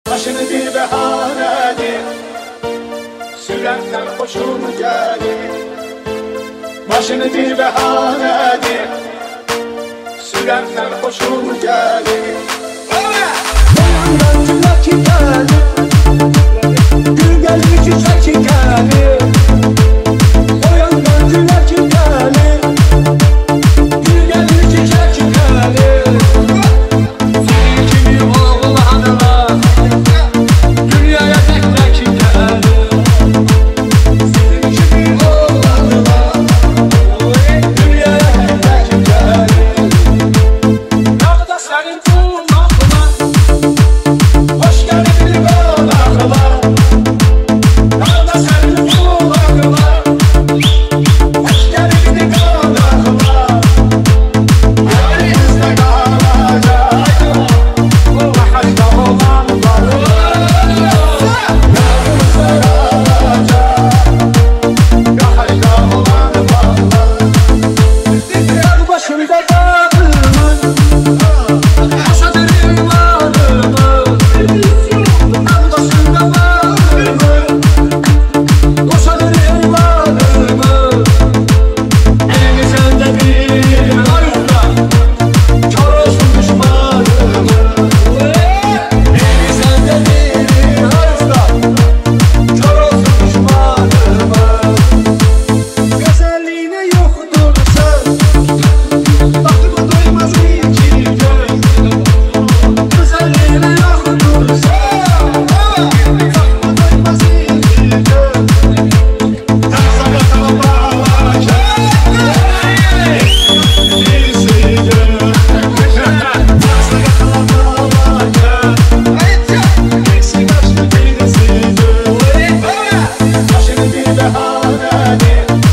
Başını bir behanedir, sürersen hoşun gelir. Başını bir behanedir, sürersen hoşun gelir. Boyundan gülleki gelir, gül gelir çiçek gelir. Boyundan gülleki gelir, gül gelir çiçek gelir. Senin kimi oğlanlar dünyaya tek gelir. Senin kimi oğlanlar dünyaya tek gelir. Nerede senin kulaklar? Hoş geldin konaklar. Nerede senin kulaklar? Hoş geldin konaklar. Yerimizde kalacak bu haşta olanlar. Yerimizde kalacak bu haşta olanlar. Yer başında dağılır, yaşadır imanımı. Yer başında dağılır, yaşadır imanımı. Elimizde bir ayıkla, kör olsun düşmanımı. Elimizde bir ayıkla, kör olsun düşmanımı. Güzelliğine yoktur söz, bakıma doymaz iki göz. Güzelliğine yoktur söz, bakıma doymaz iki göz. Her sabah bağlayacak, birisi göz. Her sabah bağlayacak, birisi kaçtı birisi göz. Başını bir behanedir,